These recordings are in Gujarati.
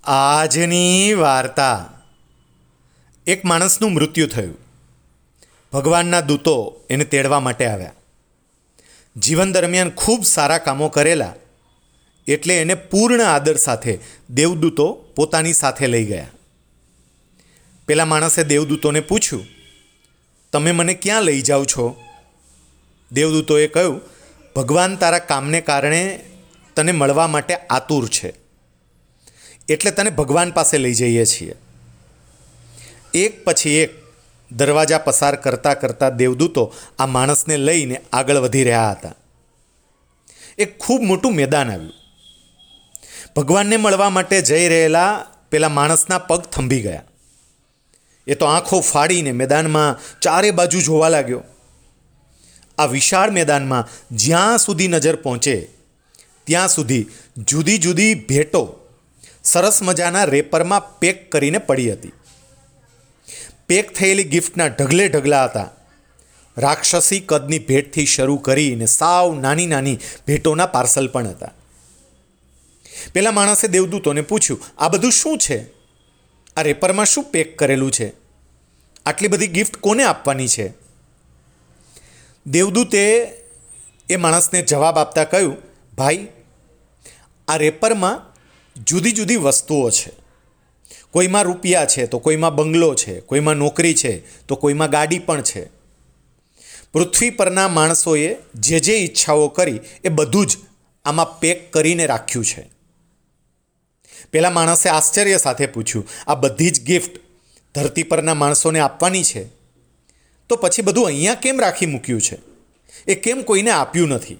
આજની વાર્તા. એક માણસનું મૃત્યુ થયું. ભગવાનના દૂતો એને તેડવા માટે આવ્યા. જીવન દરમિયાન ખૂબ સારા કામો કરેલા એટલે એને પૂર્ણ આદર સાથે દેવદૂતો પોતાની સાથે લઈ ગયા. પેલા માણસે દેવદૂતોને પૂછ્યું, તમે મને ક્યાં લઈ જાઓ છો? દેવદૂતોએ કહ્યું, ભગવાન તારા કામને કારણે તને મળવા માટે આતુર છે, એટલે તને ભગવાન પાસે લઈ જઈએ છીએ. એક પછી એક દરવાજા પસાર કરતાં કરતાં દેવદૂતો આ માણસને લઈને આગળ વધી રહ્યા હતા. એક ખૂબ મોટું મેદાન આવ્યું. ભગવાનને મળવા માટે જઈ રહેલા પેલા માણસના પગ થંભી ગયા. એ તો આંખો ફાડીને મેદાનમાં ચારે બાજુ જોવા લાગ્યો. આ વિશાળ મેદાનમાં જ્યાં સુધી નજર પહોંચે ત્યાં સુધી જુદી જુદી ભેટો સરસ મજાના રેપરમાં પેક કરીને પડી હતી. પેક થયેલી ગિફ્ટના ઢગલે ઢગલા હતા. રાક્ષસી કદની ભેટથી શરૂ કરીને સાવ નાની નાની ભેટોના પાર્સલ પણ હતા. પેલા માણસે દેવદૂતોને પૂછ્યું, આ બધું શું છે? આ રેપરમાં શું પેક કરેલું છે? આટલી બધી ગિફ્ટ કોને આપવાની છે? દેવદૂતે એ માણસને જવાબ આપતા કહ્યું, ભાઈ, આ રેપરમાં જુદી જુદી વસ્તુઓ છે. કોઈમાં રૂપિયા છે તો કોઈમાં બંગલો છે, કોઈમાં નોકરી છે તો કોઈમાં ગાડી પણ છે. પૃથ્વી પરના માણસોએ જે જે ઈચ્છાઓ કરી એ બધું જ આમાં પેક કરીને રાખ્યું છે. પેલા માણસે આશ્ચર્ય સાથે પૂછ્યું, આ બધી જ ગિફ્ટ ધરતી પરના માણસોને આપવાની છે, તો પછી બધું અહીંયા કેમ રાખી મૂક્યું છે? એ કેમ કોઈને આપ્યું નથી?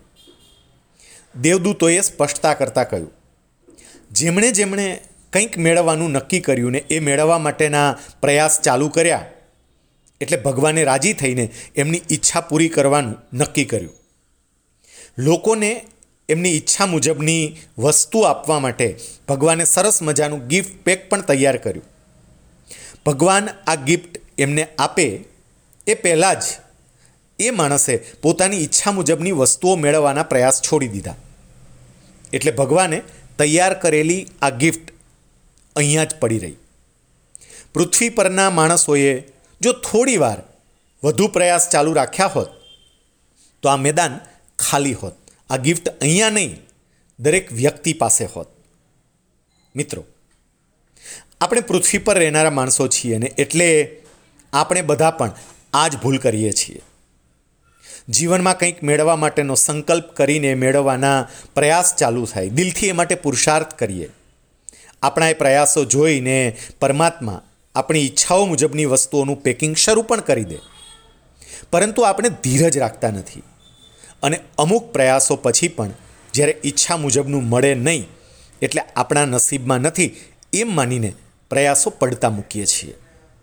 દેવદૂતોએ સ્પષ્ટતા કરતાં કહ્યું, જેમણે જેમણે કંઈક મેળવવાનું નક્કી કર્યું ને એ મેળવવા માટેના પ્રયાસ ચાલુ કર્યા એટલે ભગવાને રાજી થઈને એમની ઈચ્છા પૂરી કરવાનું નક્કી કર્યું. લોકોને એમની ઈચ્છા મુજબની વસ્તુ આપવા માટે ભગવાને સરસ મજાનું ગિફ્ટ પેક પણ તૈયાર કર્યું. ભગવાન આ ગિફ્ટ એમને આપે એ પહેલાં જ એ માણસે પોતાની ઈચ્છા મુજબની વસ્તુઓ મેળવવાના પ્રયાસ છોડી દીધા. એટલે ભગવાને તૈયાર કરેલી આ ગિફ્ટ અહીંયા જ પડી રહી. પૃથ્વી પરના માણસોએ જો થોડી વાર વધુ પ્રયાસ ચાલુ રાખ્યા હોત તો આ મેદાન ખાલી હોત. આ ગિફ્ટ અહીંયા નહીં, દરેક વ્યક્તિ પાસે હોત. મિત્રો, આપણે પૃથ્વી પર રહેનારા માણસો છીએ ને એટલે આપણે બધા પણ આ જ ભૂલ કરીએ છીએ. જીવનમાં કંઈક મેળવવા માટેનો સંકલ્પ કરીને મેળવવાના પ્રયાસ ચાલુ થાય, દિલથી એ માટે પુરુષાર્થ કરીએ. આપણા એ પ્રયાસો જોઈને પરમાત્મા આપણી ઈચ્છાઓ મુજબની વસ્તુઓનું પેકિંગ શરૂ પણ કરી દે. પરંતુ આપણે ધીરજ રાખતા નથી અને અમુક પ્રયાસો પછી પણ જ્યારે ઈચ્છા મુજબનું મળે નહીં એટલે આપણા નસીબમાં નથી એમ માનીને પ્રયાસો પડતા મૂકીએ છીએ.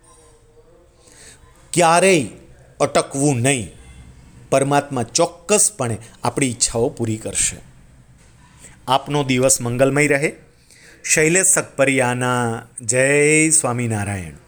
ક્યારેય અટકવું નહીં. પરમાત્મા ચોક્કસપણે આપણી ઈચ્છાઓ પૂરી કરશે. આપનો દિવસ મંગલમય રહે. શૈલેષ સકપરિયાના જય સ્વામિનારાયણ.